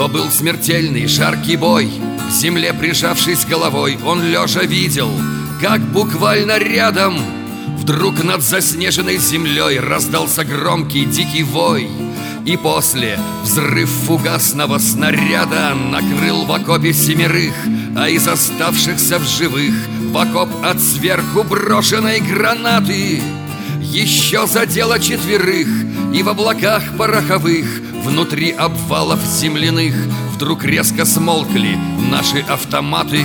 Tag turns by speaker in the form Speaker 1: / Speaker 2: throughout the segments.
Speaker 1: То был смертельный жаркий бой. В земле прижавшись головой, он лежа видел, как буквально рядом вдруг над заснеженной землей раздался громкий дикий вой. И после взрыв фугасного снаряда накрыл в окопе 7, а из оставшихся в живых в окоп от сверху брошенной гранаты еще задело 4, и в облаках пороховых внутри обвалов земляных вдруг резко смолкли наши автоматы.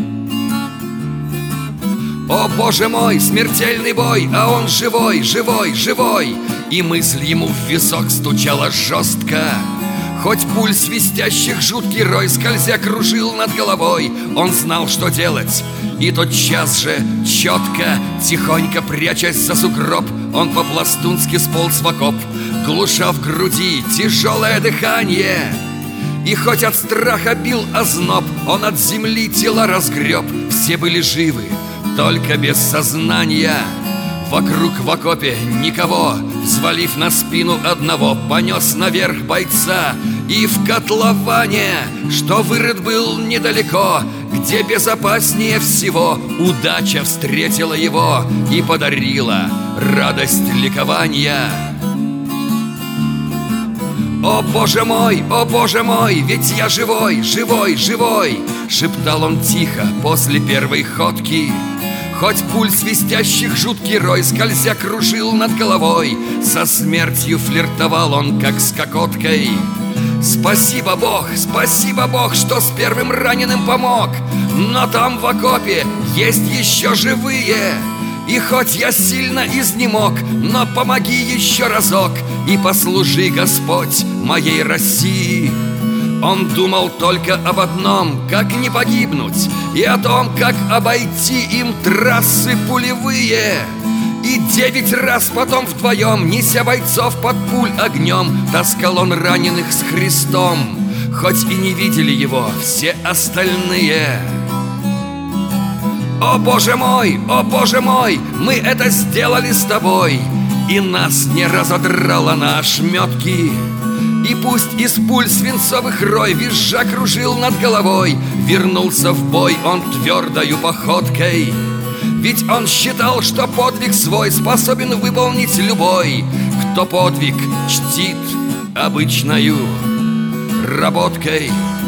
Speaker 1: О, боже мой, смертельный бой, а он живой, живой, живой! И мысль ему в висок стучала жестко. Хоть пуль свистящих жуткий рой скользя кружил над головой, он знал, что делать. И тотчас же, четко, тихонько прячась за сугроб, он по-пластунски сполз в окоп, глуша в груди тяжелое дыхание. И хоть от страха бил озноб, он от земли тела разгреб. Все были живы, только без сознания. Вокруг в окопе никого, взвалив на спину одного, понес наверх бойца. И в котловане, что вырыт был недалеко, где безопаснее всего, удача встретила его и подарила радость ликования. О, боже мой, ведь я живой, живой, живой! Шептал он тихо после первой ходки. Хоть пуль свистящих жуткий рой скользя кружил над головой, со смертью флиртовал он, как с кокоткой. Спасибо, Бог, что с первым раненым помог. Но там в окопе есть еще живые. И хоть я сильно изнемог, но помоги еще разок и послужи, Господь, моей России. Он думал только об одном, как не погибнуть, и о том, как обойти им трассы пулевые. И 9 раз потом вдвоем, неся бойцов под пуль огнем, таскал он раненых с Христом, хоть и не видели его все остальные. О, боже мой, мы это сделали с тобой, и нас не разодрало на ошметки. И пусть из пуль свинцовых рой визжа кружил над головой, вернулся в бой он твердою походкой. Ведь он считал, что подвиг свой способен выполнить любой, кто подвиг чтит обычною работкой.